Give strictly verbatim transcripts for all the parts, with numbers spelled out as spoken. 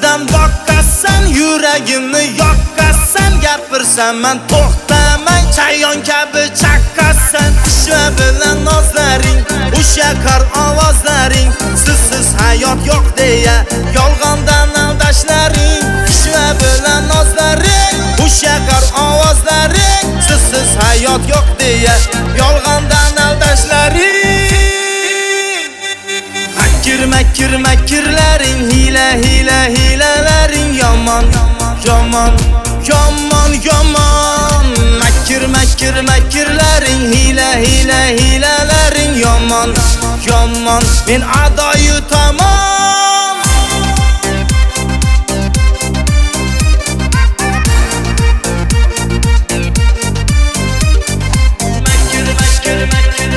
bilan boqasan, yuragimni yoqasan, gapirsam men to'xtamay chayon kabi chaqqasan. Ishva bilan nozlaring, o'sha kar ovozlaring, sizsiz hayot yo'q deya yolg'ondan aldashlaring. Ishva bilan nozlaring, o'sha kar ovozlaring, sizsiz hayot yo'q deya yolg'ondan aldashlaring. Makir makir makirlaring, hila hila hilalaring yomon yomon yomon yomon. Makir makir makirlaring, hila hila hilalaring yomon yomon. Men adoyu tamom. Makir makir makir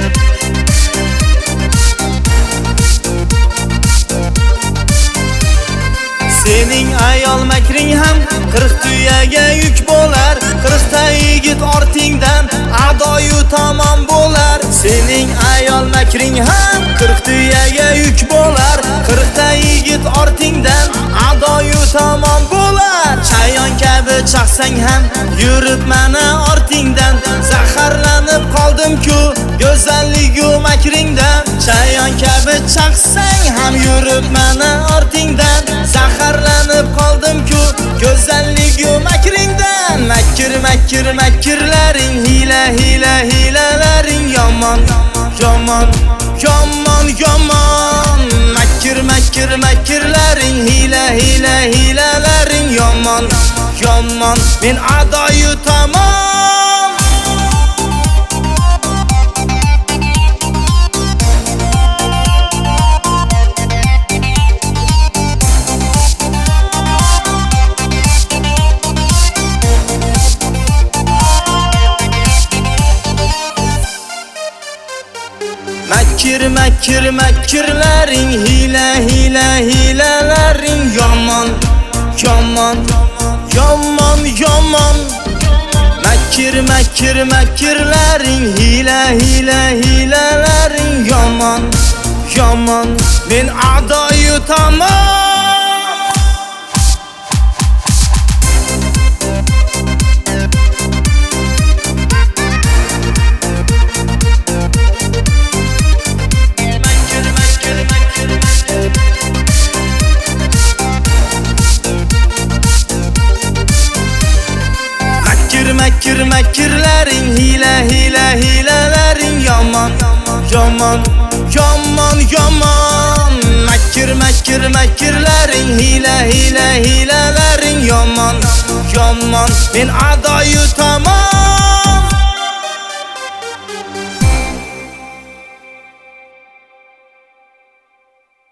sening ayol makring ham qirq tuyaga yuk bo'lar. Qirqta yigit ortingdan adoyu tamom bo'lar. Sening ayol makring ham qirq tuyaga yuk bo'lar. Qirqta yigit ortingdan adoyu tamom bo'lar. Chayon kabi chaqsang ham yurib mana ortingdan, zaharlanib qoldim-ku go'zalligu makringdan. Chayon kabi chaqsang ham yurib mana ortingdan, zaharlanib qoldim-ku go'zalligu makringdan. Makir makir makirlaring, hila hila hilalaring yomon yomon yomon yomon. Makir makir makirlaring, hila hila hilalaring yomon yomon. Men adoyu tamom. Makir makir makirlaring, hila hila hilalaring yomon yomon yomon yomon. Makir makir makirlaring, hila hila hilalaring yomon yomon. Men adoyu tamom. Makir makirlaring, hila hila hilalaring yomon yomon yomon yomon. Makir makir makirlaring, hila hila hilalaring yomon yomon. Men adoyu tamom.